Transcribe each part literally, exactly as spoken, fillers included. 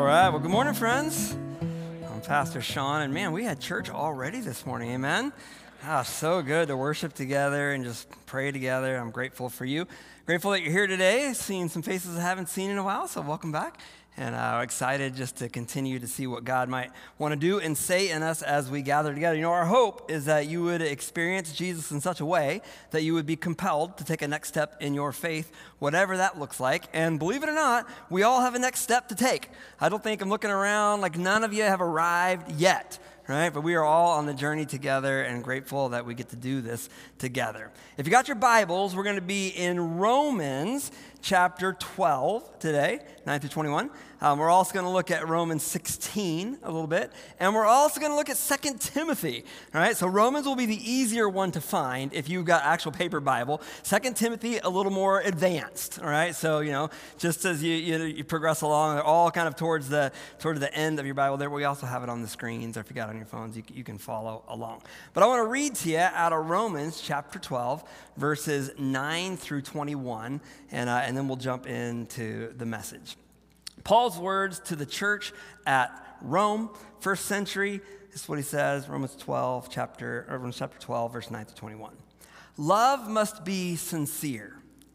right. Well, good morning, friends. I'm Pastor Sean, and man, we had church already this morning. Amen. Ah, so good to worship together and just pray together. I'm grateful for you. Grateful that you're here today. Seeing some faces I haven't seen in a while, so welcome back. And I'm uh, excited just to continue to see what God might want to do and say in us as we gather together. You know, our hope is that you would experience Jesus in such a way that you would be compelled to take a next step in your faith, whatever that looks like. And believe it or not, we all have a next step to take. I don't think I'm looking around like none of you have arrived yet. Right? But we are all on the journey together and grateful that we get to do this together. If you got your Bibles, we're going to be in Romans chapter twelve today, nine through twenty-one. Um, we're also going to look at Romans sixteen a little bit. And we're also going to look at Second Timothy. All right? So Romans will be the easier one to find if you've got actual paper Bible. Second Timothy, a little more advanced. All right? So, you know, just as you, you, you progress along, they're all kind of towards the, towards the end of your Bible there. We also have it on the screens, or if you got it on your phones, you, you can follow along. But I want to read to you out of Romans chapter twelve, verses nine through twenty-one, and, uh, and then we'll jump into the message. Paul's words to the church at Rome, first century. This is what he says, Romans twelve, chapter, Romans chapter twelve, verse nine to twenty-one. Love must be sincere.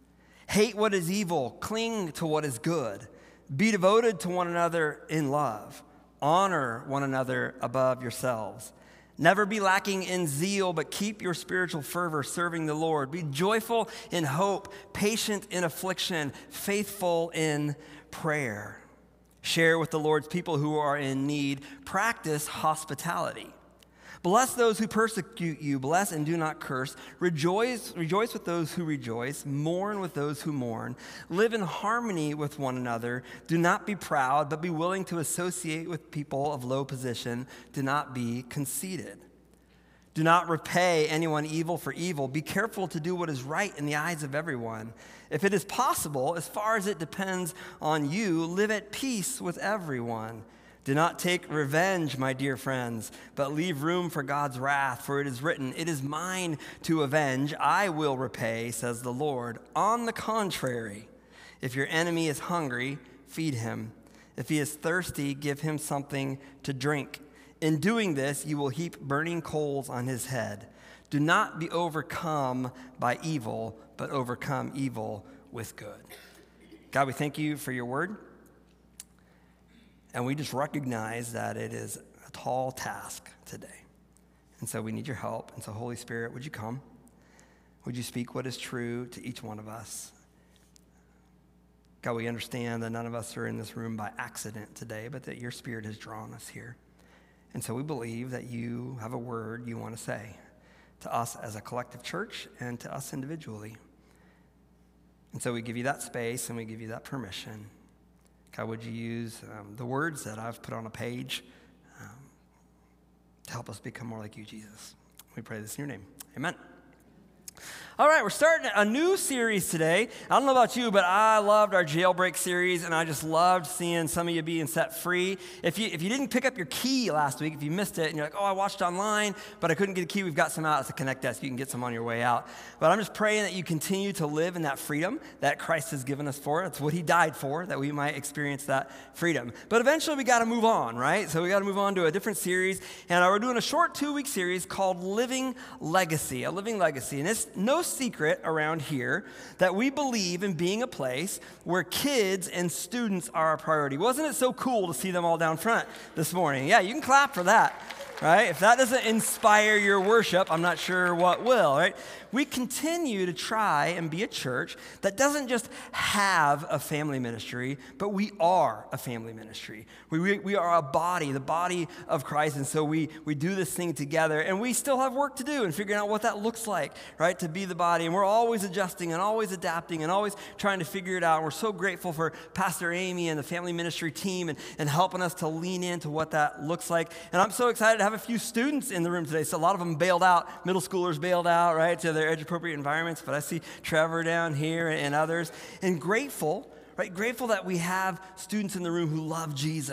Hate what is evil. Cling to what is good. Be devoted to one another in love. Honor one another above yourselves. Never be lacking in zeal, but keep your spiritual fervor serving the Lord. Be joyful in hope, patient in affliction, faithful in prayer. Share with the Lord's people who are in need. Practice hospitality. Bless those who persecute you. Bless and do not curse. Rejoice, rejoice with those who rejoice. Mourn with those who mourn. Live in harmony with one another. Do not be proud, but be willing to associate with people of low position. Do not be conceited. Do not repay anyone evil for evil. Be careful to do what is right in the eyes of everyone. If it is possible, as far as it depends on you, live at peace with everyone. Do not take revenge, my dear friends, but leave room for God's wrath, for it is written, "It is mine to avenge, I will repay," says the Lord. On the contrary, if your enemy is hungry, feed him. If he is thirsty, give him something to drink. In doing this, you will heap burning coals on his head. Do not be overcome by evil, but overcome evil with good. God, we thank you for your word. And we just recognize that it is a tall task today. And so we need your help. And so, Holy Spirit, would you come? Would you speak what is true to each one of us? God, we understand that none of us are in this room by accident today, but that your Spirit has drawn us here. And so we believe that you have a word you want to say to us as a collective church and to us individually. And so we give you that space and we give you that permission. God, would you use um, the words that I've put on a page um, to help us become more like you, Jesus? We pray this in your name. Amen. All right, we're starting a new series today. I don't know about you, but I loved our jailbreak series, and I just loved seeing some of you being set free. If you if you didn't pick up your key last week, if you missed it, and you're like, oh, I watched online, but I couldn't get a key, we've got some out at the Connect Desk. You can get some on your way out. But I'm just praying that you continue to live in that freedom that Christ has given us for. It's what he died for, that we might experience that freedom. But eventually, we got to move on, right? So we got to move on to a different series, and we're doing a short two-week series called Living Legacy, a living legacy. And it's no secret around here that we believe in being a place where kids and students are a priority. Wasn't it so cool to see them all down front this morning? Yeah, you can clap for that, right? If that doesn't inspire your worship, I'm not sure what will, right? We continue to try and be a church that doesn't just have a family ministry, but we are a family ministry. We, we, we are a body, the body of Christ, and so we, we do this thing together, and we still have work to do in figuring out what that looks like, right, to be the body, and we're always adjusting and always adapting and always trying to figure it out. And we're so grateful for Pastor Amy and the family ministry team and, and helping us to lean into what that looks like, and I'm so excited to have a few students in the room today. So a lot of them bailed out, middle schoolers bailed out, right, to their age-appropriate environments, but I see Trevor down here and others, and grateful, right, grateful that we have students in the room who love Jesus,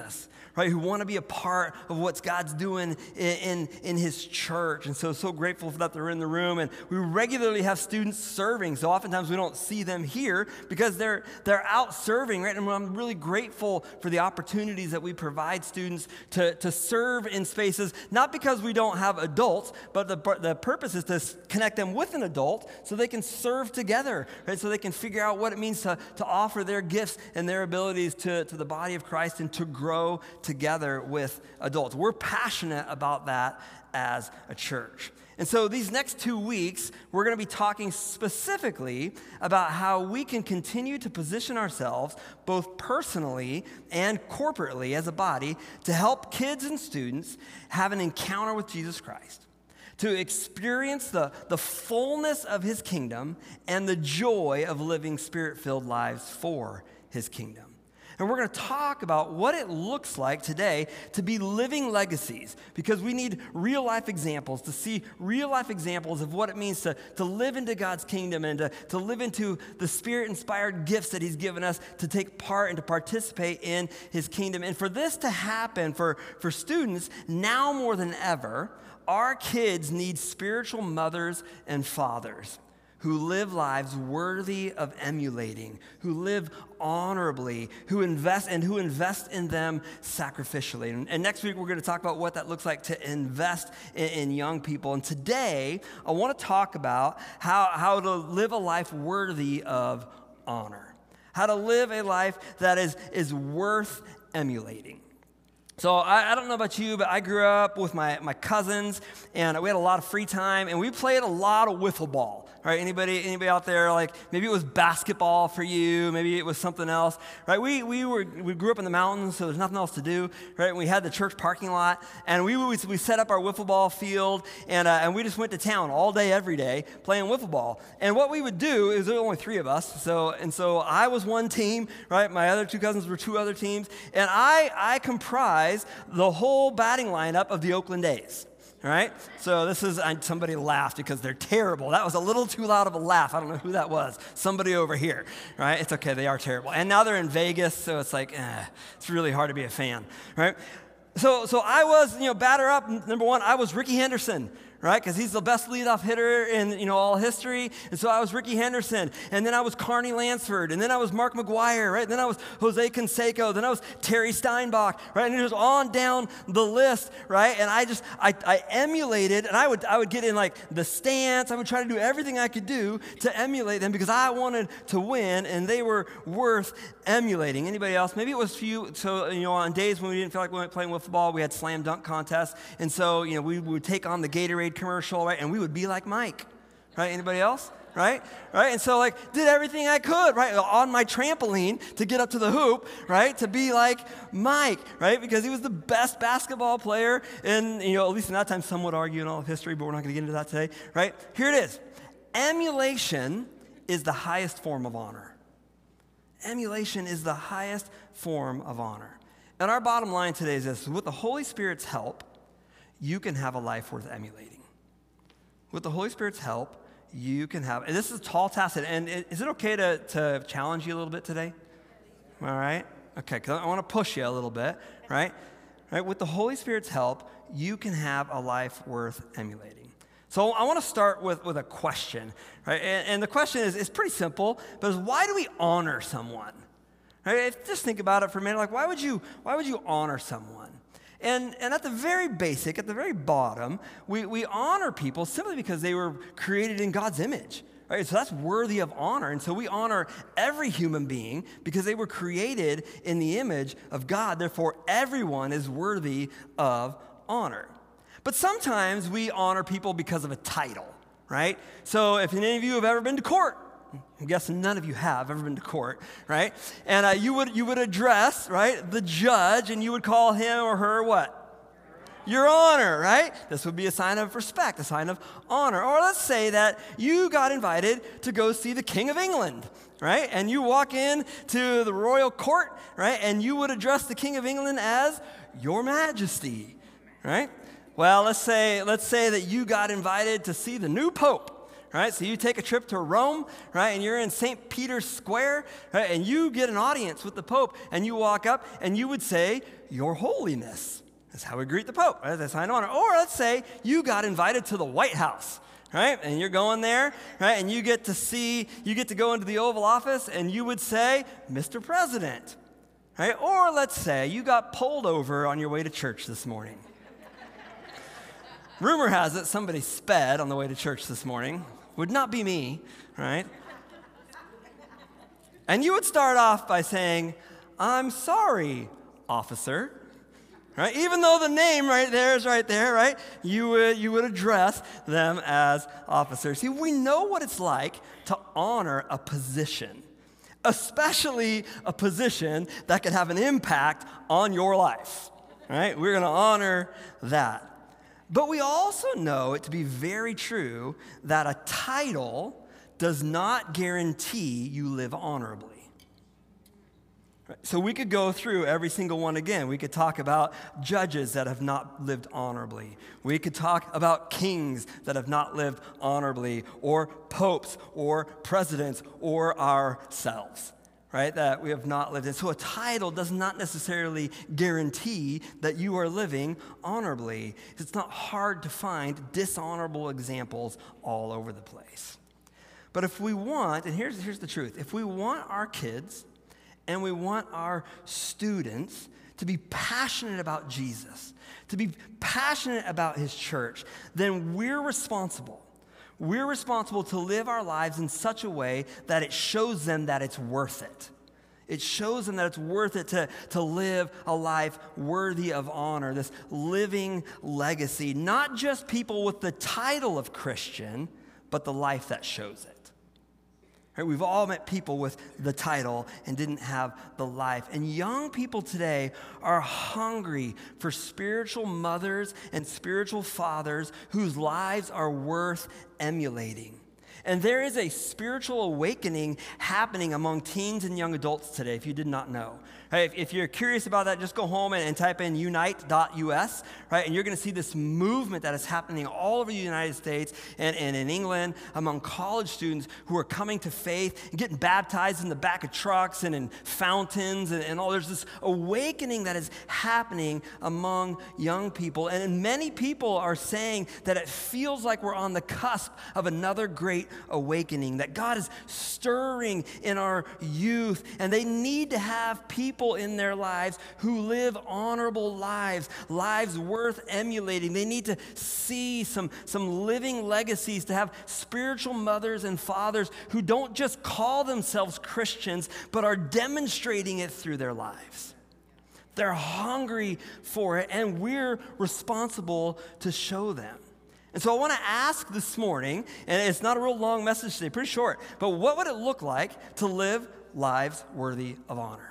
right, who want to be a part of what God's doing in, in, in his church. And so, so grateful that they're in the room. And we regularly have students serving. So oftentimes we don't see them here because they're, they're out serving, right? And I'm really grateful for the opportunities that we provide students to, to serve in spaces, not because we don't have adults, but the, the purpose is to connect them with an adult so they can serve together, right? So they can figure out what it means to, to offer their gifts and their abilities to, to the body of Christ and to grow together with adults. We're passionate about that as a church. And so these next two weeks, we're going to be talking specifically about how we can continue to position ourselves both personally and corporately as a body to help kids and students have an encounter with Jesus Christ, to experience the, the fullness of his kingdom and the joy of living spirit-filled lives for his kingdom. And we're going to talk about what it looks like today to be living legacies, because we need real-life examples, to see real-life examples of what it means to, to live into God's kingdom and to, to live into the Spirit-inspired gifts that he's given us to take part and to participate in his kingdom. And for this to happen, for, for students, now more than ever, our kids need spiritual mothers and fathers who live lives worthy of emulating, who live honorably, who invest and who invest in them sacrificially. And, and next week, we're going to talk about what that looks like to invest in, in young people. And today, I want to talk about how, how to live a life worthy of honor, how to live a life that is, is worth emulating. So I, I don't know about you, but I grew up with my, my cousins, and we had a lot of free time, and we played a lot of wiffle ball. Right? Anybody, anybody out there, like maybe it was basketball for you, maybe it was something else, right? We we were we grew up in the mountains, so there's nothing else to do, right? And we had the church parking lot, and we we, we set up our wiffle ball field, and uh, and we just went to town all day, every day, playing wiffle ball. And what we would do is there were only three of us, so and so I was one team, right? My other two cousins were two other teams, and I I comprised the whole batting lineup of the Oakland A's. All right, so this is, somebody laughed because they're terrible. That was a little too loud of a laugh. I don't know who that was. Somebody over here, right? It's okay, they are terrible. And now they're in Vegas, so it's like, eh, it's really hard to be a fan, right? So so I was, you know, batter up, number one, I was Ricky Henderson, right? Because he's the best leadoff hitter in, you know, all history. And so I was Ricky Henderson. And then I was Carney Lansford. And then I was Mark McGuire, right? And then I was Jose Canseco. Then I was Terry Steinbach, right? And it was on down the list, right? And I just, I, I emulated, and I would, I would get in like the stance. I would try to do everything I could do to emulate them because I wanted to win, and they were worth emulating. Anybody else? Maybe it was for you. So, you know, on days when we didn't feel like we went playing wiffle ball, we had slam dunk contests. And so, you know, we would take on the Gatorade commercial, right? And we would be like Mike, right? Anybody else? Right? Right? And so like did everything I could, right? On my trampoline to get up to the hoop, right? To be like Mike, right? Because he was the best basketball player in, you know, at least in that time, some would argue in all of history, but we're not going to get into that today, right? Here it is. Emulation is the highest form of honor. Emulation is the highest form of honor. And our bottom line today is this: with the Holy Spirit's help, you can have a life worth emulating. With the Holy Spirit's help, you can have, and this is a tall task, and is it okay to, to challenge you a little bit today? All right? Okay, because I want to push you a little bit, right? Right? With the Holy Spirit's help, you can have a life worth emulating. So I want to start with, with a question, right? And, and the question is, is pretty simple, but is why do we honor someone? Right? Just think about it for a minute. Like, why would you, why would you honor someone? And, and at the very basic, at the very bottom, we, we honor people simply because they were created in God's image, right? So that's worthy of honor. And so we honor every human being because they were created in the image of God. Therefore, everyone is worthy of honor. But sometimes we honor people because of a title, right? So if any of you have ever been to court, I'm guessing none of you have ever been to court, right? And uh, you would you would address, right, the judge, and you would call him or her what? Your Honor, right? This would be a sign of respect, a sign of honor. Or let's say that you got invited to go see the King of England, right? And you walk in to the royal court, right? And you would address the King of England as Your Majesty, right? Well, let's say let's say that you got invited to see the new Pope. Right, so you take a trip to Rome, right, and you're in Saint Peter's Square, right, and you get an audience with the Pope, and you walk up, and you would say, Your Holiness. That's how we greet the Pope, right? That's sign of honor. Or let's say you got invited to the White House, right? And you're going there, right? And you get to see, you get to go into the Oval Office, and you would say, Mister President, right? Or let's say you got pulled over on your way to church this morning. Rumor has it somebody sped on the way to church this morning. Would not be me, right? And you would start off by saying, I'm sorry, officer. Right? Even though the name right there is right there, right? You would, you would address them as officers. See, we know what it's like to honor a position, especially a position that could have an impact on your life. Right? We're going to honor that. But we also know it to be very true that a title does not guarantee you live honorably. So we could go through every single one again. We could talk about judges that have not lived honorably. We could talk about kings that have not lived honorably, or popes, or presidents, or ourselves, right? That we have not lived in. So a title does not necessarily guarantee that you are living honorably. It's not hard to find dishonorable examples all over the place. But if we want, and here's, here's the truth, if we want our kids and we want our students to be passionate about Jesus, to be passionate about his church, then we're responsible. We're responsible to live our lives in such a way that it shows them that it's worth it. It shows them that it's worth it to, to live a life worthy of honor, this living legacy, not just people with the title of Christian, but the life that shows it. Right? We've all met people with the title and didn't have the life. And young people today are hungry for spiritual mothers and spiritual fathers whose lives are worth emulating. And there is a spiritual awakening happening among teens and young adults today, if you did not know. Right? If, if you're curious about that, just go home and, and type in unite dot U S, right? And you're going to see this movement that is happening all over the United States and, and in England among college students who are coming to faith and getting baptized in the back of trucks and in fountains and, and all. There's this awakening that is happening among young people. And many people are saying that it feels like we're on the cusp of another great awakening, that God is stirring in our youth, and they need to have people in their lives who live honorable lives, lives worth emulating. They need to see some, some living legacies, to have spiritual mothers and fathers who don't just call themselves Christians, but are demonstrating it through their lives. They're hungry for it, and we're responsible to show them. And so I want to ask this morning, and it's not a real long message today, pretty short, but what would it look like to live lives worthy of honor?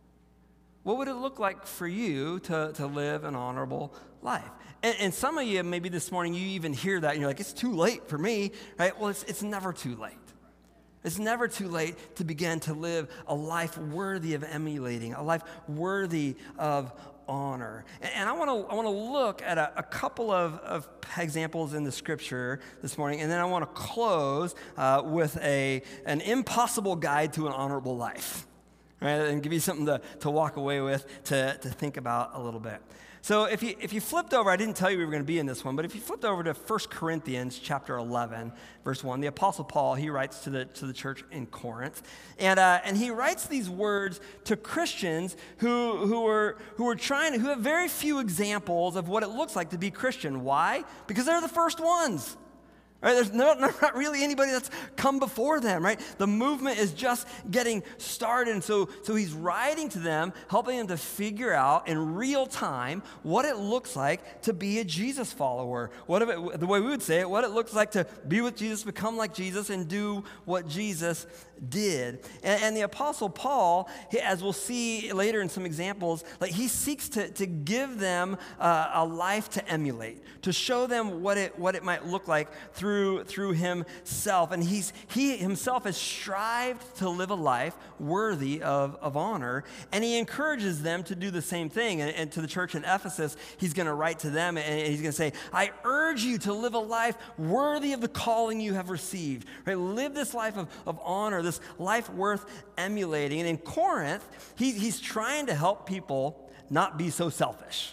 What would it look like for you to, to live an honorable life? And, and some of you, maybe this morning, you even hear that, and you're like, it's too late for me, right? Well, it's, it's never too late. It's never too late to begin to live a life worthy of emulating, a life worthy of honor. And, and I want to I want to look at a, a couple of, of examples in the scripture this morning, and then I want to close uh, with a an impossible guide to an honorable life, right? And give you something to, to walk away with, to, to think about a little bit. So if you if you flipped over, I didn't tell you we were going to be in this one, but if you flipped over to First Corinthians chapter eleven, verse one, the Apostle Paul, he writes to the to the church in Corinth, and uh, and he writes these words to Christians who who are who are trying to, who have very few examples of what it looks like to be Christian. Why? Because they're the first ones. Right? There's no, not really anybody that's come before them, right? The movement is just getting started. And so, so he's writing to them, helping them to figure out in real time what it looks like to be a Jesus follower. What if it, the way we would say it, what it looks like to be with Jesus, become like Jesus, and do what Jesus did. And, and the Apostle Paul, he, as we'll see later in some examples, like he seeks to, to give them uh, a life to emulate, to show them what it what it might look like through Through, through himself. And he's, he himself has strived to live a life worthy of, of honor, and he encourages them to do the same thing. And, and to the church in Ephesus, he's going to write to them, and he's going to say, I urge you to live a life worthy of the calling you have received. Right? Live this life of, of honor, this life worth emulating. And in Corinth, he, he's trying to help people not be so selfish.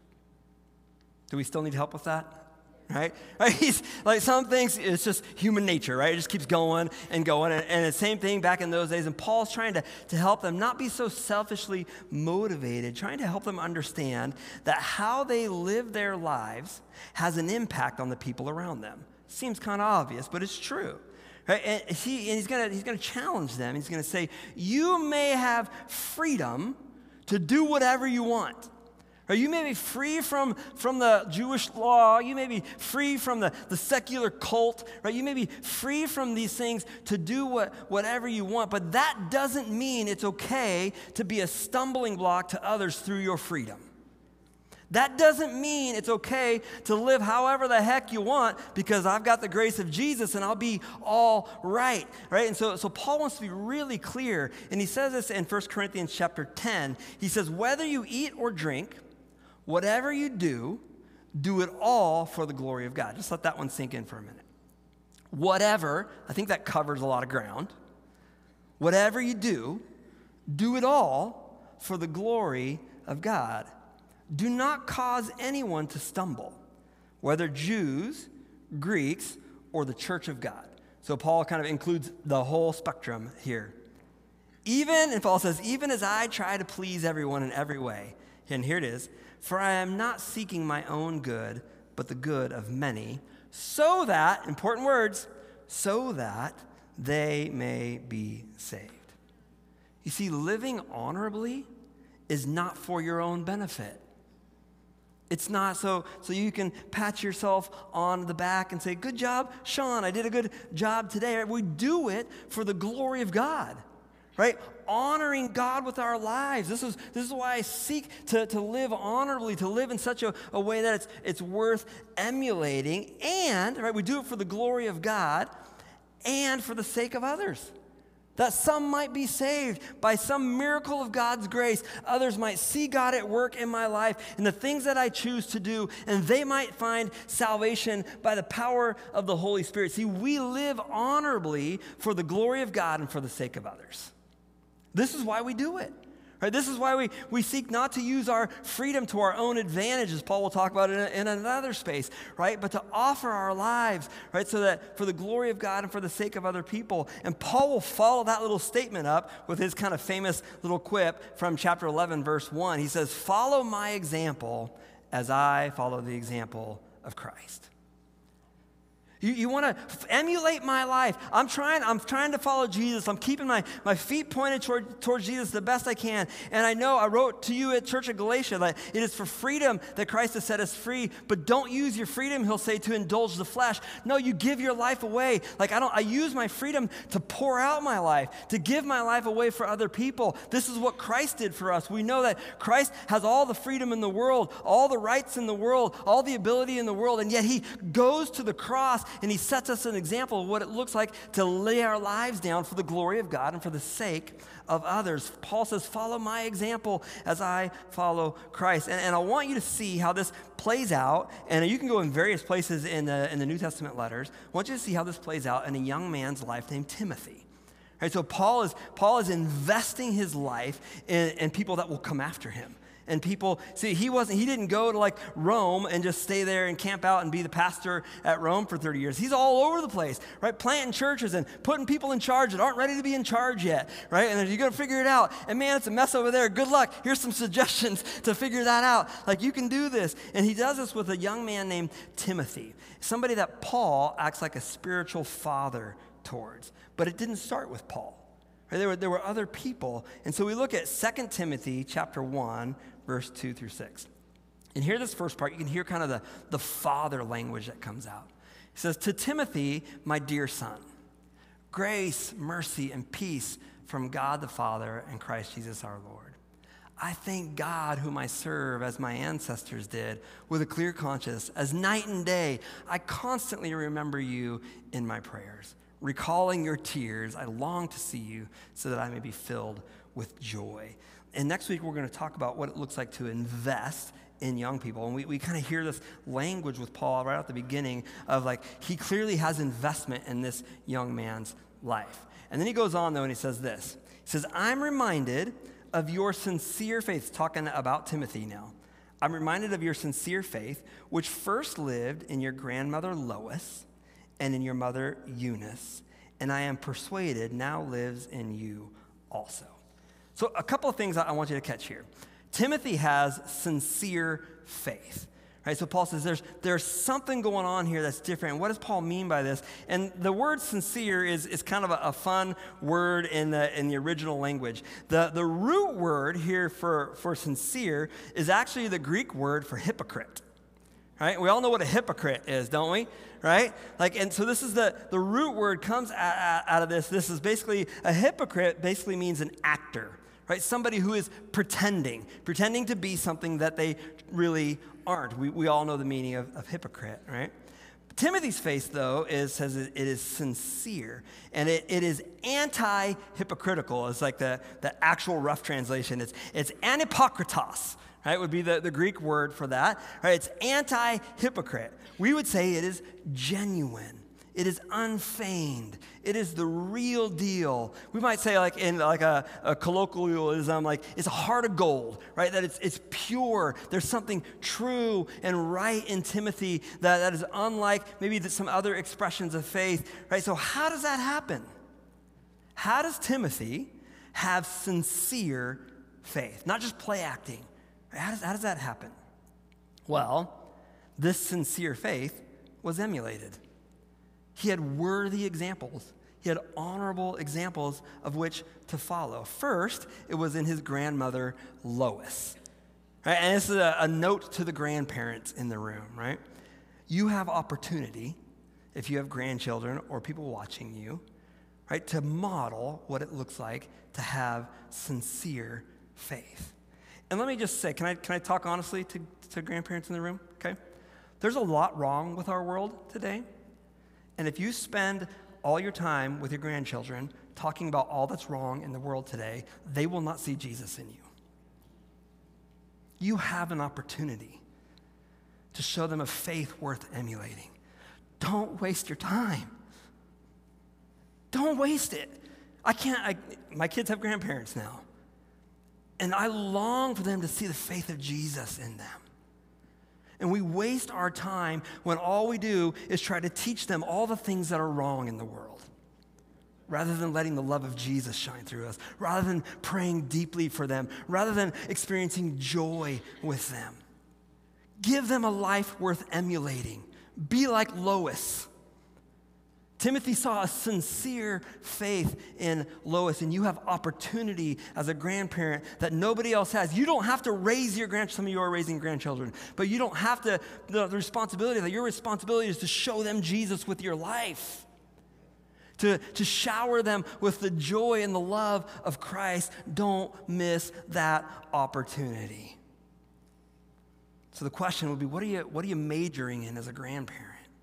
Do we still need help with that? Right? Right? He's like some things, it's just human nature, right? It just keeps going and going. And, and the same thing back in those days. And Paul's trying to, to help them not be so selfishly motivated, trying to help them understand that how they live their lives has an impact on the people around them. Seems kind of obvious, but it's true. Right? And, he, and he's gonna he's gonna challenge them. He's gonna say, you may have freedom to do whatever you want. Right? You may be free from, from the Jewish law. You may be free from the, the secular cult. Right? You may be free from these things to do what, whatever you want, but that doesn't mean it's okay to be a stumbling block to others through your freedom. That doesn't mean it's okay to live however the heck you want because I've got the grace of Jesus and I'll be all right, right? And so, so Paul wants to be really clear, and he says this in First Corinthians chapter ten. He says, whether you eat or drink, whatever you do, do it all for the glory of God. Just let that one sink in for a minute. Whatever, I think that covers a lot of ground. Whatever you do, do it all for the glory of God. Do not cause anyone to stumble, whether Jews, Greeks, or the church of God. So Paul kind of includes the whole spectrum here. Even, and Paul says, even as I try to please everyone in every way, and here it is, for I am not seeking my own good, but the good of many, so that, important words, so that they may be saved. You see, living honorably is not for your own benefit. It's not so, so you can pat yourself on the back and say, good job, Sean, I did a good job today. We do it for the glory of God, right? Honoring God with our lives. This is, this is why I seek to, to live honorably, to live in such a, a way that it's, it's worth emulating. And, right, we do it for the glory of God and for the sake of others. That some might be saved by some miracle of God's grace. Others might see God at work in my life and the things that I choose to do, and they might find salvation by the power of the Holy Spirit. See, we live honorably for the glory of God and for the sake of others. This is why we do it. Right? This is why we, we seek not to use our freedom to our own advantage, as Paul will talk about in, a, in another space, right? But to offer our lives, right? So that for the glory of God and for the sake of other people. And Paul will follow that little statement up with his kind of famous little quip from chapter eleven, verse one. He says, follow my example as I follow the example of Christ. You, you want to f- emulate my life. I'm trying, I'm trying to follow Jesus. I'm keeping my, my feet pointed toward, towards Jesus the best I can. And I know I wrote to you at Church of Galatia that it is for freedom that Christ has set us free. But don't use your freedom, he'll say, to indulge the flesh. No, you give your life away. Like I don't, I use my freedom to pour out my life, to give my life away for other people. This is what Christ did for us. We know that Christ has all the freedom in the world, all the rights in the world, all the ability in the world. And yet he goes to the cross and he sets us an example of what it looks like to lay our lives down for the glory of God and for the sake of others. Paul says, follow my example as I follow Christ. And, and I want you to see how this plays out. And you can go in various places in the, in the New Testament letters. I want you to see how this plays out in a young man's life named Timothy. Right, so Paul is, Paul is investing his life in, in people that will come after him. And people, see, he wasn't, he didn't go to like Rome and just stay there and camp out and be the pastor at Rome for thirty years. He's all over the place, right? Planting churches and putting people in charge that aren't ready to be in charge yet, right? And you're going to figure it out. And man, it's a mess over there. Good luck. Here's some suggestions to figure that out. Like you can do this. And he does this with a young man named Timothy, somebody that Paul acts like a spiritual father towards. But it didn't start with Paul. Right? There were, there were other people. And so we look at Second Timothy chapter one, verse two through six. And here, this first part, you can hear kind of the, the father language that comes out. He says, to Timothy, my dear son, grace, mercy, and peace from God the Father and Christ Jesus our Lord. I thank God whom I serve as my ancestors did with a clear conscience. As night and day, I constantly remember you in my prayers. Recalling your tears, I long to see you so that I may be filled with joy. And next week, we're going to talk about what it looks like to invest in young people. And we, we kind of hear this language with Paul right at the beginning of like, he clearly has investment in this young man's life. And then he goes on, though, and he says this. He says, I'm reminded of your sincere faith, talking about Timothy now. I'm reminded of your sincere faith, which first lived in your grandmother Lois and in your mother Eunice, and I am persuaded now lives in you also. So a couple of things I want you to catch here. Timothy has sincere faith. Right, so Paul says there's, there's something going on here that's different. What does Paul mean by this? And the word sincere is, is kind of a, a fun word in the, in the original language. The, the root word here for, for sincere is actually the Greek word for hypocrite. Right? We all know what a hypocrite is, don't we? Right? Like, and so this is the, the root word comes out, out of this. This is basically, a hypocrite basically means an actor. Right? Somebody who is pretending, pretending to be something that they really aren't. We, we all know the meaning of, of hypocrite, right? Timothy's faith, though, is says it, it is sincere, and it, it is anti-hypocritical. It's like the, the actual rough translation. It's, it's anipokritos, right? Would be the, the Greek word for that, right? It's anti-hypocrite. We would say it is genuine. It is unfeigned. It is the real deal. We might say, like in like a, a colloquialism, like it's a heart of gold, right? That it's it's pure. There's something true and right in Timothy that, that is unlike maybe some other expressions of faith, right? So how does that happen? How does Timothy have sincere faith? Not just play acting. How does, how does that happen? Well, this sincere faith was emulated. He had worthy examples. He had honorable examples of which to follow. First, it was in his grandmother, Lois. Right? And this is a, a note to the grandparents in the room, right? You have opportunity, if you have grandchildren or people watching you, right, to model what it looks like to have sincere faith. And let me just say, can I, can I talk honestly to, to grandparents in the room? Okay? There's a lot wrong with our world today. And if you spend all your time with your grandchildren talking about all that's wrong in the world today, they will not see Jesus in you. You have an opportunity to show them a faith worth emulating. Don't waste your time. Don't waste it. I can't, I, my kids have grandparents now. And I long for them to see the faith of Jesus in them. And we waste our time when all we do is try to teach them all the things that are wrong in the world, rather than letting the love of Jesus shine through us, rather than praying deeply for them, rather than experiencing joy with them. Give them a life worth emulating. Be like Lois. Timothy saw a sincere faith in Lois, and you have opportunity as a grandparent that nobody else has. You don't have to raise your grandchildren. Some of you are raising grandchildren, but you don't have to. The, the responsibility, that your responsibility is to show them Jesus with your life, to, to shower them with the joy and the love of Christ. Don't miss that opportunity. So the question would be, what are you, what are you majoring in as a grandparent?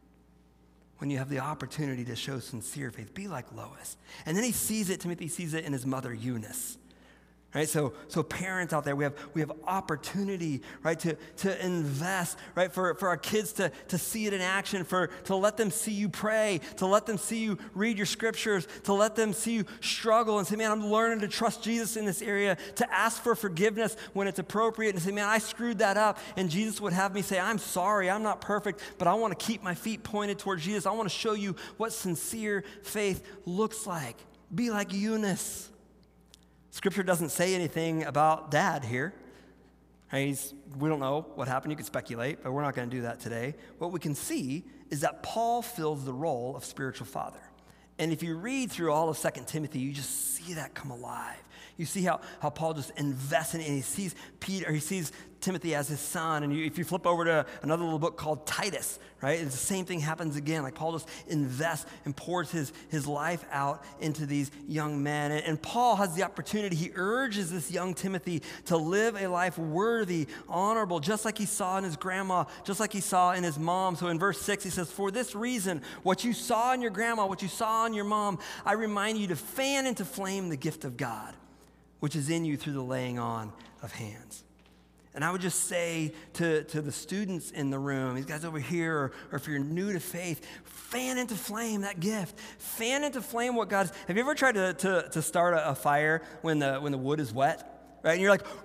When you have the opportunity to show sincere faith, be like Lois. And then he sees it, Timothy sees it in his mother Eunice. Right? So, so parents out there, we have we have opportunity, right, to, to invest, right, for, for our kids to, to see it in action, for to let them see you pray, to let them see you read your scriptures, to let them see you struggle and say, man, I'm learning to trust Jesus in this area, to ask for forgiveness when it's appropriate, and say, man, I screwed that up. And Jesus would have me say, I'm sorry, I'm not perfect, but I want to keep my feet pointed towards Jesus. I want to show you what sincere faith looks like. Be like Eunice. Scripture doesn't say anything about dad here. He's, we don't know what happened. You could speculate, but we're not going to do that today. What we can see is that Paul fills the role of spiritual father. And if you read through all of Second Timothy, you just see that come alive. You see how, how Paul just invests in it, and he sees Peter, he sees Timothy as his son. And you, if you flip over to another little book called Titus, right, it's the same thing happens again. Like Paul just invests and pours his, his life out into these young men. And, and Paul has the opportunity, he urges this young Timothy to live a life worthy, honorable, just like he saw in his grandma, just like he saw in his mom. So in verse six, he says, for this reason, what you saw in your grandma, what you saw in your mom, I remind you to fan into flame the gift of God, which is in you through the laying on of hands. And I would just say to, to the students in the room, these guys over here, or, or if you're new to faith, fan into flame that gift. Fan into flame what God's. Have you ever tried to, to, to start a, a fire when the, when the wood is wet? right? And you're like,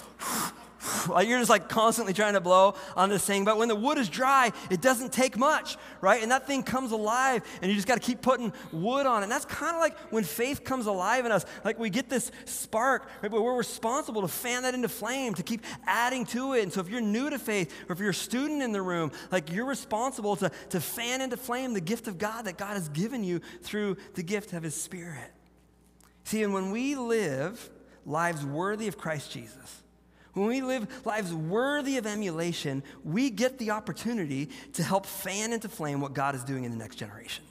like you're just like constantly trying to blow on this thing. But when the wood is dry, it doesn't take much, right? And that thing comes alive, and you just got to keep putting wood on it. And that's kind of like when faith comes alive in us. Like we get this spark, right? But we're responsible to fan that into flame, to keep adding to it. And so if you're new to faith, or if you're a student in the room, like you're responsible to, to fan into flame the gift of God that God has given you through the gift of his Spirit. See, and when we live lives worthy of Christ Jesus, when we live lives worthy of emulation, we get the opportunity to help fan into flame what God is doing in the next generation.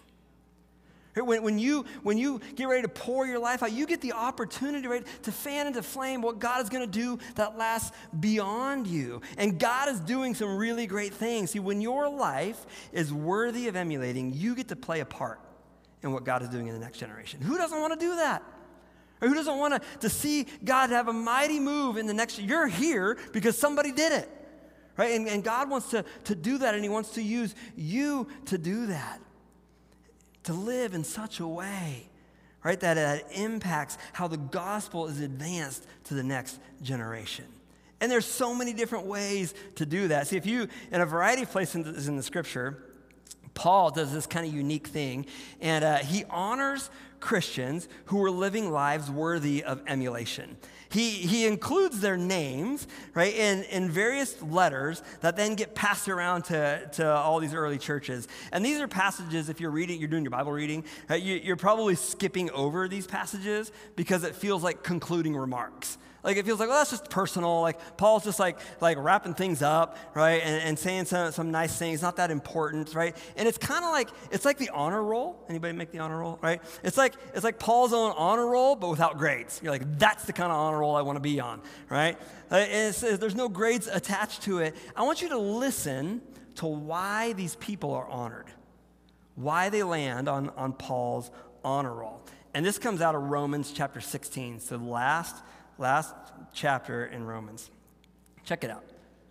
When, when, you, when you get ready to pour your life out, you get the opportunity, right, to fan into flame what God is going to do that lasts beyond you. And God is doing some really great things. See, when your life is worthy of emulating, you get to play a part in what God is doing in the next generation. Who doesn't want to do that? Or who doesn't want to, to see God have a mighty move in the next year? You're here because somebody did it, right? And, and God wants to, to do that, and he wants to use you to do that, to live in such a way, right, that it impacts how the gospel is advanced to the next generation. And there's so many different ways to do that. See, if you, in a variety of places in the scripture, Paul does this kind of unique thing, and uh, he honors Christians who are living lives worthy of emulation. He, he includes their names, right, in, in various letters that then get passed around to, to all these early churches. And these are passages, if you're reading, you're doing your Bible reading, right, you, you're probably skipping over these passages because it feels like concluding remarks. Like it feels like, well, that's just personal. Like Paul's just like like wrapping things up, right, and, and saying some, some nice things, not that important, right? And it's kind of like, it's like the honor roll. Anybody make the honor roll, right? It's like it's like Paul's own honor roll, but without grades. You're like, that's the kind of honor roll I want to be on, right? And it's, there's no grades attached to it. I want you to listen to why these people are honored, why they land on, on Paul's honor roll. And this comes out of Romans chapter sixteen, so the last Last chapter in Romans. Check it out.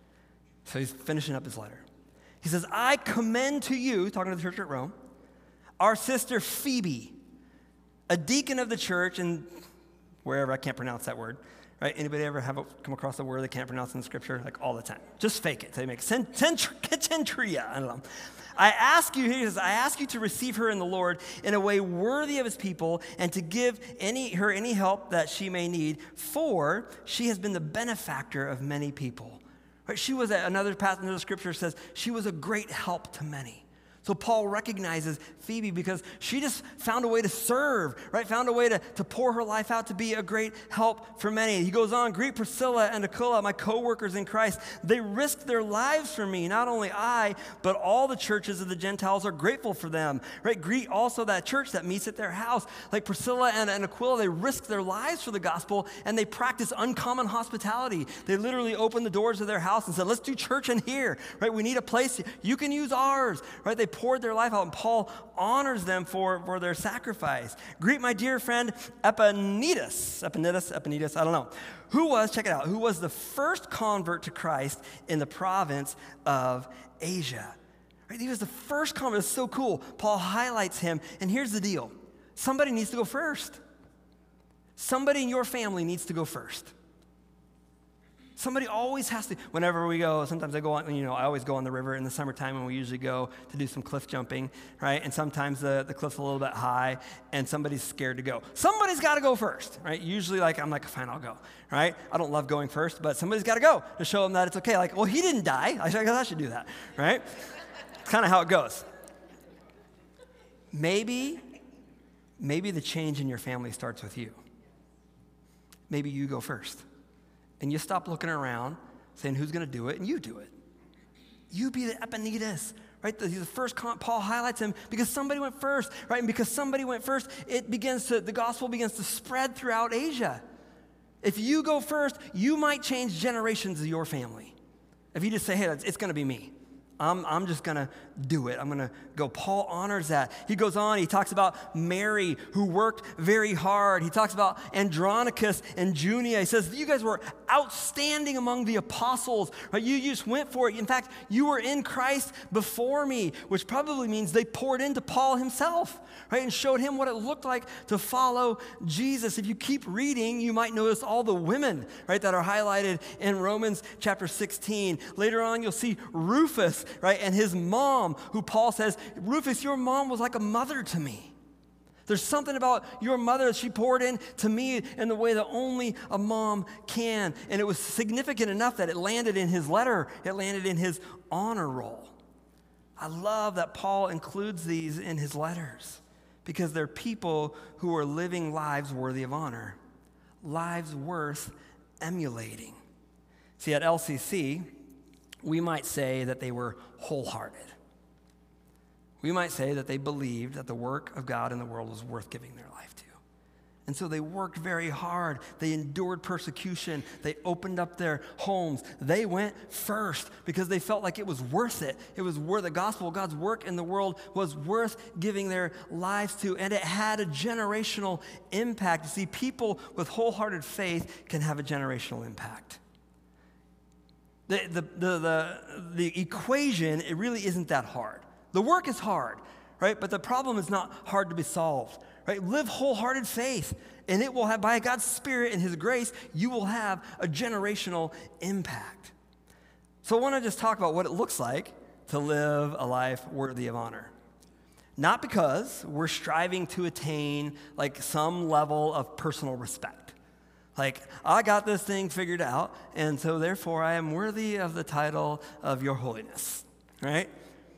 So he's finishing up his letter. He says, I commend to you, talking to the church at Rome, our sister Phoebe, a deacon of the church, and wherever, I can't pronounce that word, right? Anybody ever have a, come across a word they can't pronounce in the scripture? Like all the time. Just fake it. So they make centria. I don't know. I ask you, he says, I ask you to receive her in the Lord in a way worthy of his people, and to give any her any help that she may need, for she has been the benefactor of many people. Right? She was, a, another passage of the scripture says, she was a great help to many. So Paul recognizes Phoebe because she just found a way to serve, right? Found a way to, to pour her life out to be a great help for many. He goes on, greet Priscilla and Aquila, my co-workers in Christ. They risked their lives for me. Not only I, but all the churches of the Gentiles are grateful for them, right? Greet also that church that meets at their house. Like Priscilla and, and Aquila, they risked their lives for the gospel, and they practice uncommon hospitality. They literally opened the doors of their house and said, let's do church in here, right? We need a place. You can use ours, right? They poured their life out, and Paul honors them for, for their sacrifice. Greet my dear friend Epaenetus, Epaenetus, Epaenetus, I don't know, who was, check it out, who was the first convert to Christ in the province of Asia. Right? He was the first convert. It's so cool. Paul highlights him, and here's the deal. Somebody needs to go first. Somebody in your family needs to go first. Somebody always has to, whenever we go, sometimes I go on, you know, I always go on the river in the summertime, and we usually go to do some cliff jumping, right? And sometimes the, the cliff's a little bit high, and somebody's scared to go. Somebody's got to go first, right? Usually, like, I'm like, fine, I'll go, right? I don't love going first, but somebody's got to go to show them that it's okay. Like, well, he didn't die. I guess I should do that, right? It's kind of how it goes. Maybe, maybe the change in your family starts with you. Maybe you go first. And you stop looking around saying, who's going to do it? And you do it. You be the Epaenetus, right? He's the first, con- Paul highlights him because somebody went first, right? And because somebody went first, it begins to, the gospel begins to spread throughout Asia. If you go first, you might change generations of your family. If you just say, hey, it's, it's going to be me. I'm, I'm just going to do it. I'm going to go. Paul honors that. He goes on. He talks about Mary, who worked very hard. He talks about Andronicus and Junia. He says, you guys were outstanding among the apostles, right? You just went for it. In fact, you were in Christ before me, which probably means they poured into Paul himself, right? And showed him what it looked like to follow Jesus. If you keep reading, you might notice all the women, right, that are highlighted in Romans chapter sixteen. Later on, you'll see Rufus, right, and his mom, who Paul says, Rufus, your mom was like a mother to me. There's something about your mother that she poured in to me in the way that only a mom can. And it was significant enough that it landed in his letter. It landed in his honor roll. I love that Paul includes these in his letters because they're people who are living lives worthy of honor, lives worth emulating. See, at L C C, we might say that they were wholehearted. We might say that they believed that the work of God in the world was worth giving their life to. And so they worked very hard. They endured persecution. They opened up their homes. They went first because they felt like it was worth it. It was worth the gospel, God's work in the world was worth giving their lives to. And it had a generational impact. You see, people with wholehearted faith can have a generational impact. The, the, the, the, the equation, it really isn't that hard. The work is hard, right? But the problem is not hard to be solved, right? Live wholehearted faith, and it will have, by God's Spirit and His grace, you will have a generational impact. So I want to just talk about what it looks like to live a life worthy of honor. Not because we're striving to attain like some level of personal respect. Like, I got this thing figured out, and so therefore I am worthy of the title of your holiness, right?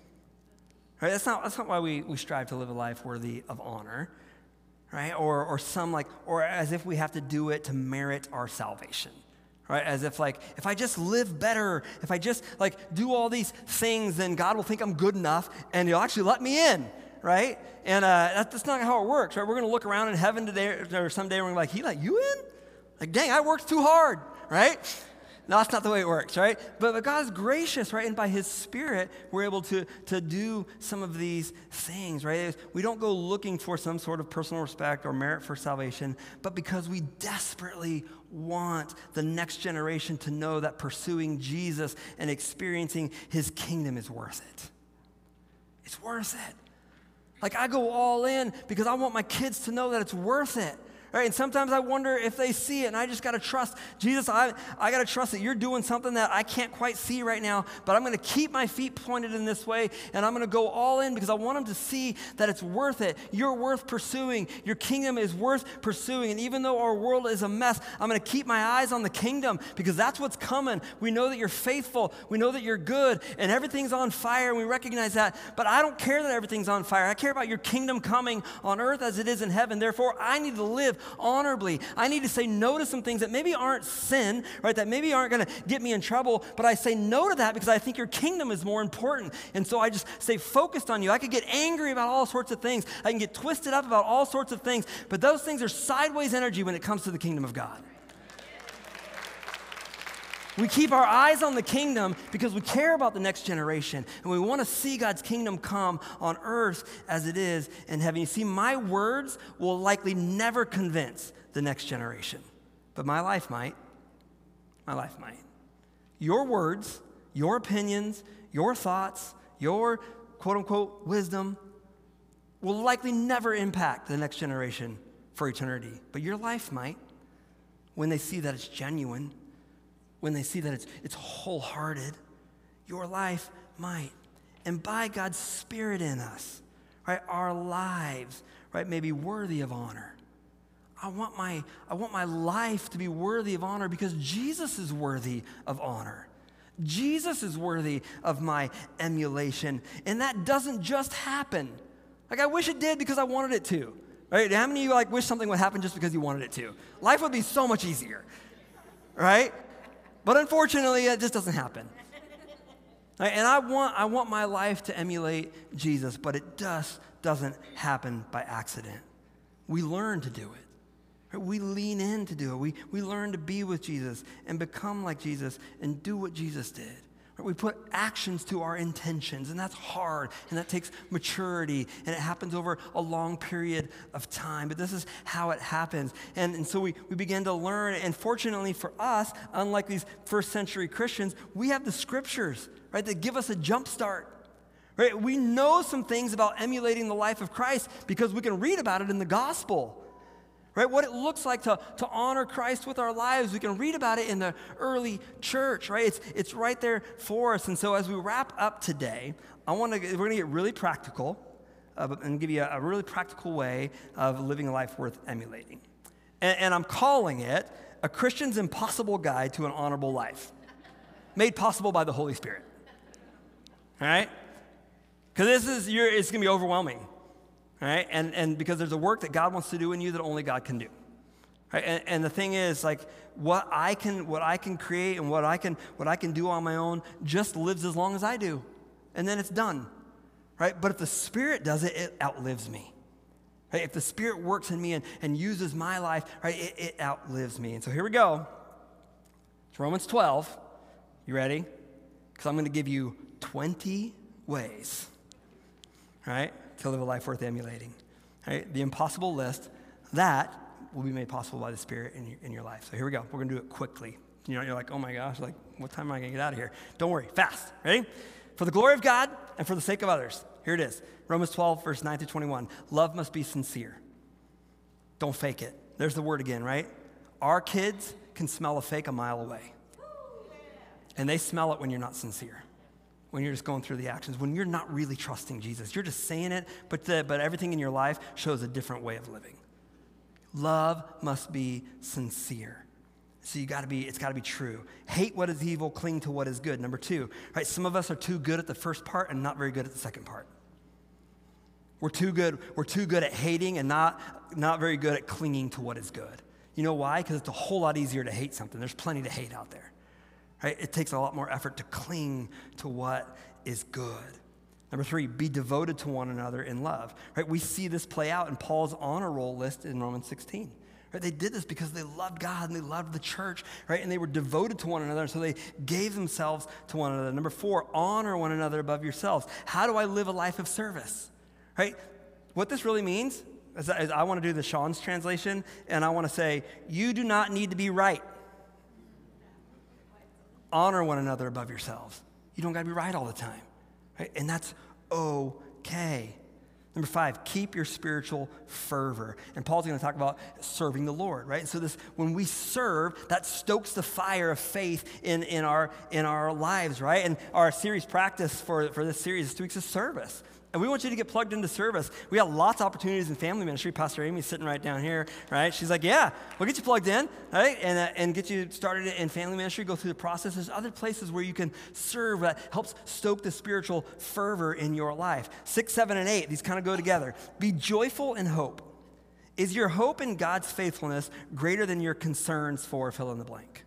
Right, that's not, that's not why we, we strive to live a life worthy of honor, right? Or, or some like, or as if we have to do it to merit our salvation, right? As if like, if I just live better, if I just like do all these things, then God will think I'm good enough and He'll actually let me in, right? And uh, that, that's not how it works, right? We're going to look around in heaven today or someday and we're like, He let you in? Like, dang, I worked too hard, right? No, that's not the way it works, right? But, but God's gracious, right? And by His Spirit, we're able to, to do some of these things, right? We don't go looking for some sort of personal respect or merit for salvation, but because we desperately want the next generation to know that pursuing Jesus and experiencing His kingdom is worth it. It's worth it. Like, I go all in because I want my kids to know that it's worth it. Right? And sometimes I wonder if they see it, and I just got to trust, Jesus, I, I got to trust that you're doing something that I can't quite see right now, but I'm going to keep my feet pointed in this way, and I'm going to go all in because I want them to see that it's worth it. You're worth pursuing. Your kingdom is worth pursuing, and even though our world is a mess, I'm going to keep my eyes on the kingdom because that's what's coming. We know that you're faithful. We know that you're good, and everything's on fire, and we recognize that, but I don't care that everything's on fire. I care about your kingdom coming on earth as it is in heaven. Therefore, I need to live honorably. I need to say no to some things that maybe aren't sin, right? That maybe aren't going to get me in trouble, but I say no to that because I think your kingdom is more important. And so I just stay focused on you. I could get angry about all sorts of things. I can get twisted up about all sorts of things, but those things are sideways energy when it comes to the kingdom of God. We keep our eyes on the kingdom because we care about the next generation and we want to see God's kingdom come on earth as it is in heaven. You see, my words will likely never convince the next generation, but my life might. My life might. Your words, your opinions, your thoughts, your quote-unquote wisdom will likely never impact the next generation for eternity, but your life might when they see that it's genuine. When they see that it's, it's wholehearted, your life might. And by God's Spirit in us, right, our lives, right, may be worthy of honor. I want my, I want my life to be worthy of honor because Jesus is worthy of honor. Jesus is worthy of my emulation. And that doesn't just happen. Like, I wish it did because I wanted it to. Right? How many of you like wish something would happen just because you wanted it to? Life would be so much easier. Right? But unfortunately, it just doesn't happen. Right? And I want, I want my life to emulate Jesus, but it just doesn't happen by accident. We learn to do it. Right? We lean in to do it. We, we learn to be with Jesus and become like Jesus and do what Jesus did. We put actions to our intentions, and that's hard, and that takes maturity, and it happens over a long period of time. But this is how it happens. And, and so we, we begin to learn, and fortunately for us, unlike these first century Christians, we have the scriptures, right, that give us a jump start. Right? We know some things about emulating the life of Christ because we can read about it in the gospel. Right? What it looks like to, to honor Christ with our lives. We can read about it in the early church, right? It's, it's right there for us. And so as we wrap up today, I want to, we're going to get really practical uh, and give you a, a really practical way of living a life worth emulating. And, and I'm calling it A Christian's Impossible Guide to an Honorable Life, made possible by the Holy Spirit. All right? Because this is, you're, it's going to be overwhelming. Right? And, and because there's a work that God wants to do in you that only God can do. Right? And, and the thing is, like, what I can what I can create and what I can what I can do on my own just lives as long as I do. And then it's done. Right? But if the Spirit does it, it outlives me. Right? If the Spirit works in me and, and uses my life, right, it, it outlives me. And so here we go. It's Romans twelve. You ready? Because I'm going to give you twenty ways. Right? To live a life worth emulating. Right? The impossible list, that will be made possible by the Spirit in your, in your life. So here we go. We're going to do it quickly. You know, you're like, oh my gosh, like, what time am I going to get out of here? Don't worry, fast. Ready? For the glory of God and for the sake of others. Here it is. Romans twelve, verse nine through twenty-one. Love must be sincere. Don't fake it. There's the word again, right? Our kids can smell a fake a mile away. And they smell it when you're not sincere. When you're just going through the actions, when you're not really trusting Jesus. You're just saying it, but, the, but everything in your life shows a different way of living. Love must be sincere. So you gotta be, it's gotta be true. Hate what is evil, cling to what is good. Number two, right? Some of us are too good at the first part and not very good at the second part. We're too good, we're too good at hating and not, not very good at clinging to what is good. You know why? Because it's a whole lot easier to hate something. There's plenty to hate out there. Right? It takes a lot more effort to cling to what is good. Number three, be devoted to one another in love. Right? We see this play out in Paul's honor roll list in Romans sixteen. Right? They did this because they loved God and they loved the church, right? And they were devoted to one another, so they gave themselves to one another. Number four, honor one another above yourselves. How do I live a life of service? Right? What this really means is, is I want to do the Sean's translation, and I want to say, you do not need to be right. Honor one another above yourselves. You don't got to be right all the time, right? And that's okay. Number five, keep your spiritual fervor. And Paul's going to talk about serving the Lord, right? So this, when we serve, that stokes the fire of faith in, in, our, in our lives, right? And our series practice for, for this series is two weeks of service. And we want you to get plugged into service. We have lots of opportunities in family ministry. Pastor Amy's sitting right down here, right? She's like, yeah, we'll get you plugged in, right? And, uh, and get you started in family ministry, go through the process. There's other places where you can serve that helps stoke the spiritual fervor in your life. Six, seven, and eight, these kind of go together. Be joyful in hope. Is your hope in God's faithfulness greater than your concerns for fill in the blank?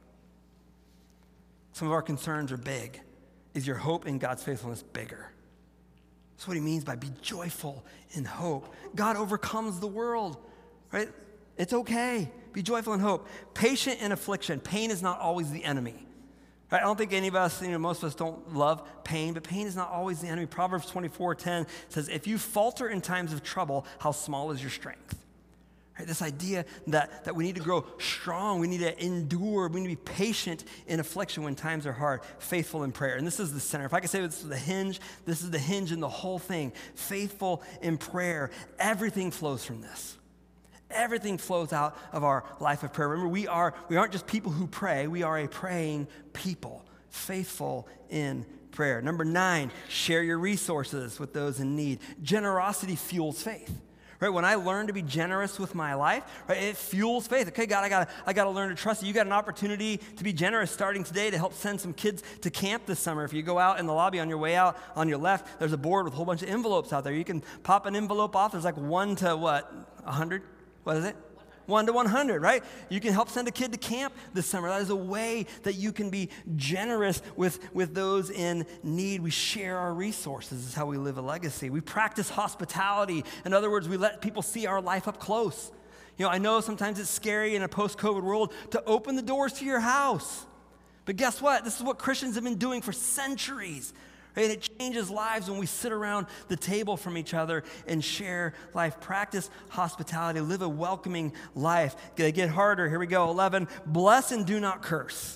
Some of our concerns are big. Is your hope in God's faithfulness bigger? That's what he means by be joyful in hope. God overcomes the world, right? It's okay. Be joyful in hope. Patient in affliction. Pain is not always the enemy. Right? I don't think any of us, you know, most of us don't love pain, but pain is not always the enemy. Proverbs twenty-four ten says, if you falter in times of trouble, how small is your strength? Right? This idea that, that we need to grow strong, we need to endure, we need to be patient in affliction when times are hard, faithful in prayer. And this is the center. If I could say this is the hinge, this is the hinge in the whole thing. Faithful in prayer. Everything flows from this. Everything flows out of our life of prayer. Remember, we, are, we aren't just people who pray, we are a praying people, faithful in prayer. Number nine, share your resources with those in need. Generosity fuels faith. Right, when I learn to be generous with my life, right, it fuels faith. Okay, God, I got I got to learn to trust you. You got an opportunity to be generous starting today to help send some kids to camp this summer. If you go out in the lobby on your way out, on your left, there's a board with a whole bunch of envelopes out there. You can pop an envelope off. There's like one to what, one hundred? What is it? One to one hundred, right? You can help send a kid to camp this summer. That is a way that you can be generous with, with those in need. We share our resources. This is how we live a legacy. We practice hospitality. In other words, we let people see our life up close. You know, I know sometimes it's scary in a post-COVID world to open the doors to your house. But guess what? This is what Christians have been doing for centuries. Right? It changes lives when we sit around the table from each other and share life. Practice hospitality. Live a welcoming life. They get harder. Here we go. eleven. Bless and do not curse.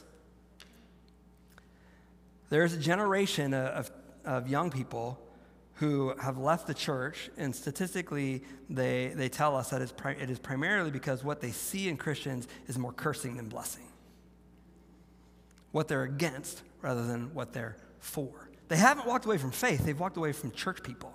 There's a generation of, of young people who have left the church, and statistically, they, they tell us that it's pri- it is primarily because what they see in Christians is more cursing than blessing. What they're against rather than what they're for. They haven't walked away from faith. They've walked away from church people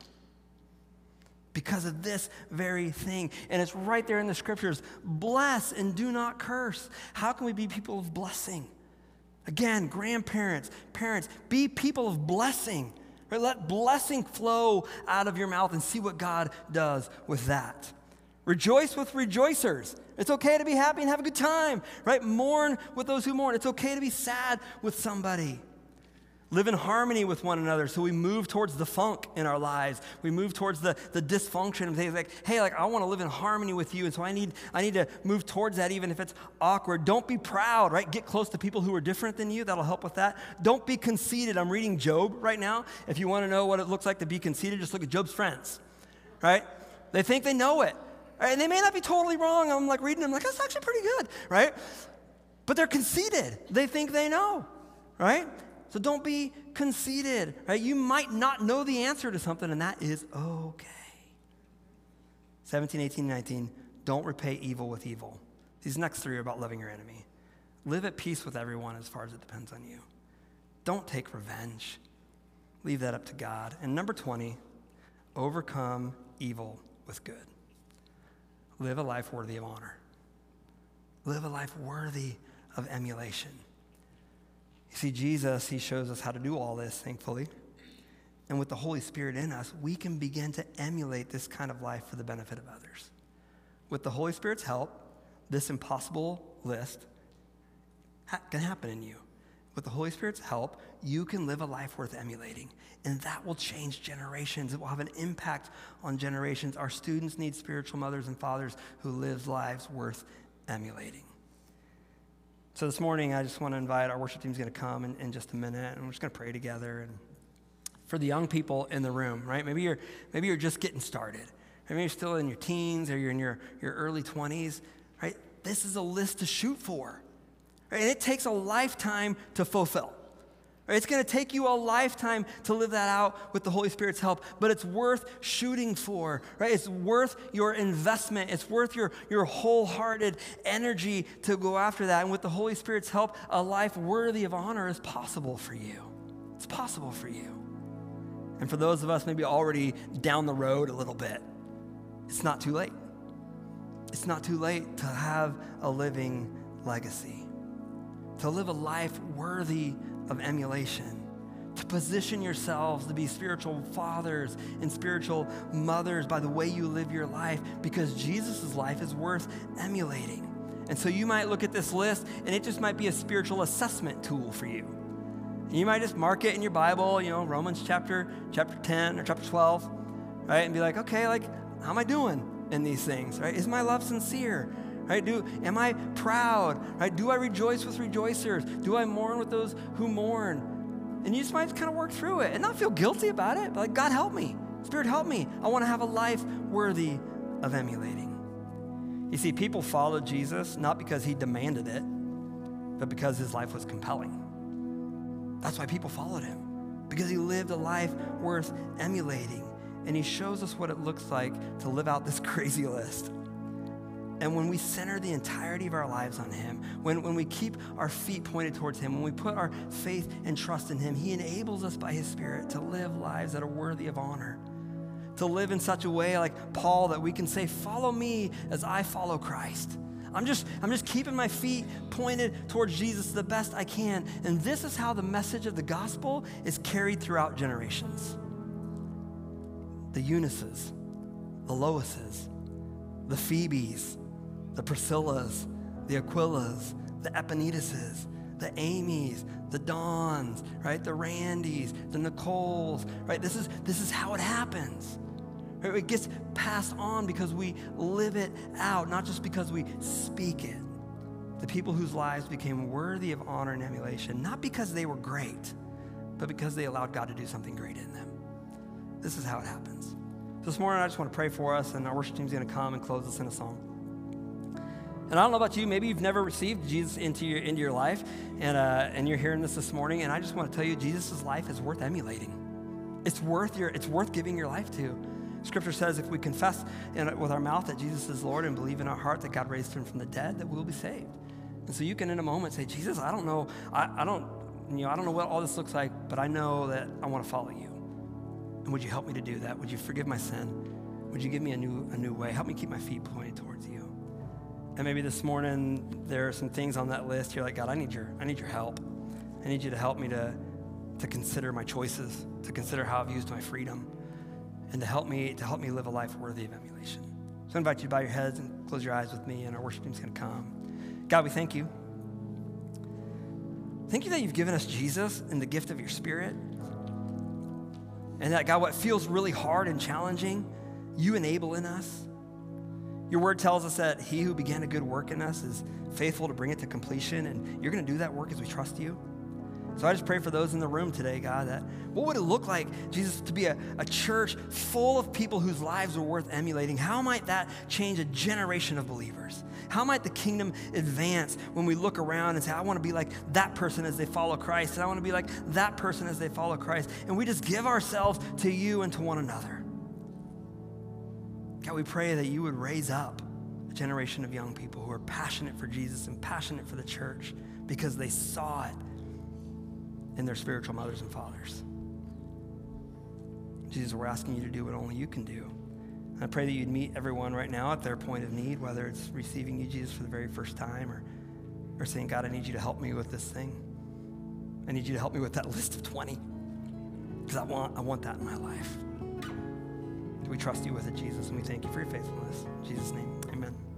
because of this very thing. And it's right there in the scriptures. Bless and do not curse. How can we be people of blessing? Again, grandparents, parents, be people of blessing. Right? Let blessing flow out of your mouth and see what God does with that. Rejoice with rejoicers. It's okay to be happy and have a good time. Right? Mourn with those who mourn. It's okay to be sad with somebody. Live in harmony with one another so we move towards the funk in our lives. We move towards the, the dysfunction and things like, hey, like I want to live in harmony with you, and so I need, I need to move towards that even if it's awkward. Don't be proud, right? Get close to people who are different than you. That'll help with that. Don't be conceited. I'm reading Job right now. If you want to know what it looks like to be conceited, just look at Job's friends, right? They think they know it, right? And they may not be totally wrong. I'm like reading them like, that's actually pretty good, right? But they're conceited. They think they know, right? So don't be conceited, right? You might not know the answer to something, and that is okay. seventeen, eighteen, nineteen, don't repay evil with evil. These next three are about loving your enemy. Live at peace with everyone as far as it depends on you. Don't take revenge. Leave that up to God. And number twenty, overcome evil with good. Live a life worthy of honor. Live a life worthy of emulation. You see, Jesus, he shows us how to do all this, thankfully. And with the Holy Spirit in us, we can begin to emulate this kind of life for the benefit of others. With the Holy Spirit's help, this impossible list ha- can happen in you. With the Holy Spirit's help, you can live a life worth emulating. And that will change generations. It will have an impact on generations. Our students need spiritual mothers and fathers who live lives worth emulating. So this morning, I just want to invite, our worship team's going to come in, in just a minute, and we're just going to pray together. And for the young people in the room, right? Maybe you're maybe you're just getting started. Maybe you're still in your teens or you're in your, your early twenties, right? This is a list to shoot for, right? And it takes a lifetime to fulfill. Right? It's going to take you a lifetime to live that out with the Holy Spirit's help, but it's worth shooting for, right? It's worth your investment. It's worth your, your wholehearted energy to go after that. And with the Holy Spirit's help, a life worthy of honor is possible for you. It's possible for you. And for those of us maybe already down the road a little bit, it's not too late. It's not too late to have a living legacy, to live a life worthy of emulation, to position yourselves to be spiritual fathers and spiritual mothers by the way you live your life, because Jesus' life is worth emulating. And so you might look at this list and it just might be a spiritual assessment tool for you. And you might just mark it in your Bible, you know, Romans chapter chapter ten or chapter twelve, right? And be like, okay, like, how am I doing in these things, right? Is my love sincere? Right? Do am I proud? Right? Do I rejoice with rejoicers? Do I mourn with those who mourn? And you just might kind of work through it and not feel guilty about it, but like, God help me. Spirit help me. I want to have a life worthy of emulating. You see, people followed Jesus not because he demanded it, but because his life was compelling. That's why people followed him, because he lived a life worth emulating. And he shows us what it looks like to live out this crazy list. And when we center the entirety of our lives on him, when, when we keep our feet pointed towards him, when we put our faith and trust in him, he enables us by his Spirit to live lives that are worthy of honor, to live in such a way like Paul that we can say, follow me as I follow Christ. I'm just, I'm just keeping my feet pointed towards Jesus the best I can. And this is how the message of the gospel is carried throughout generations. The Eunices, the Loises, the Phoebes, the Priscillas, the Aquilas, the Epinetases, the Amy's, the Dons, right? The Randys, the Nicoles, right? This is, this is how it happens. Right? It gets passed on because we live it out, not just because we speak it. the people whose lives became worthy of honor and emulation, not because they were great, but because they allowed God to do something great in them. This is how it happens. This morning, I just want to pray for us, and our worship team's going to come and close us in a song. And I don't know about you, maybe you've never received Jesus into your into your life, and uh, and you're hearing this this morning, and I just want to tell you, Jesus' life is worth emulating. It's worth your it's worth giving your life to. Scripture says if we confess in, with our mouth that Jesus is Lord and believe in our heart that God raised him from the dead, that we'll be saved. And so you can, in a moment, say, Jesus, I don't know, I, I don't, you know, I don't know what all this looks like, but I know that I want to follow you. And would you help me to do that? Would you forgive my sin? Would you give me a new a new way? Help me keep my feet pointed towards you. And maybe this morning there are some things on that list. You're like, God, I need your I need your help. I need you to help me to to consider my choices, to consider how I've used my freedom, and to help me to help me live a life worthy of emulation. So I invite you to bow your heads and close your eyes with me, and our worship team's going to come. God, we thank you. Thank you that you've given us Jesus and the gift of your Spirit. And that, God, what feels really hard and challenging, you enable in us. Your word tells us that he who began a good work in us is faithful to bring it to completion, and you're going to do that work as we trust you. So I just pray for those in the room today, God, that what would it look like, Jesus, to be a, a church full of people whose lives are worth emulating? How might that change a generation of believers? How might the kingdom advance when we look around and say, I want to be like that person as they follow Christ, and I want to be like that person as they follow Christ, and we just give ourselves to you and to one another. God, we pray that you would raise up a generation of young people who are passionate for Jesus and passionate for the church because they saw it in their spiritual mothers and fathers. Jesus, we're asking you to do what only you can do. And I pray that you'd meet everyone right now at their point of need, whether it's receiving you, Jesus, for the very first time, or, or saying, God, I need you to help me with this thing. I need you to help me with that list of twenty, because I want, I want that in my life. We trust you with it, Jesus, and we thank you for your faithfulness. In Jesus' name, amen.